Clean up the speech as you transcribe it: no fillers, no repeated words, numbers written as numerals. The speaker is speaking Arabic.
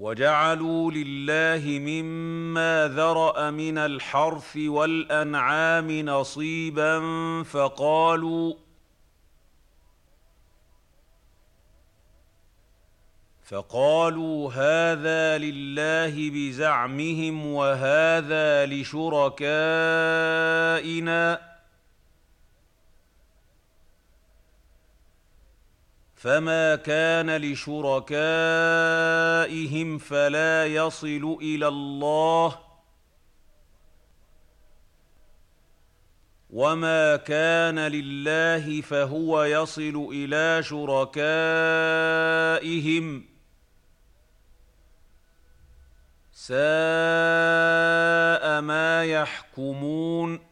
وَجَعَلُوا لِلَّهِ مِمَّا ذَرَأَ مِنَ الْحَرْثِ وَالْأَنْعَامِ نَصِيبًا فَقَالُوا هَٰذَا لِلَّهِ بِزَعْمِهِمْ وَهَٰذَا لِشُرَكَائِنَا ۖ فَمَا كَانَ لِشُرَكَائِهِمْ فَلَا يَصِلُ إِلَى اللَّهِ ۖ وَمَا كَانَ لِلَّهِ فَهُوَ يَصِلُ إِلَىٰ شُرَكَائِهِمْ ۗ سَاءَ مَا يَحْكُمُونَ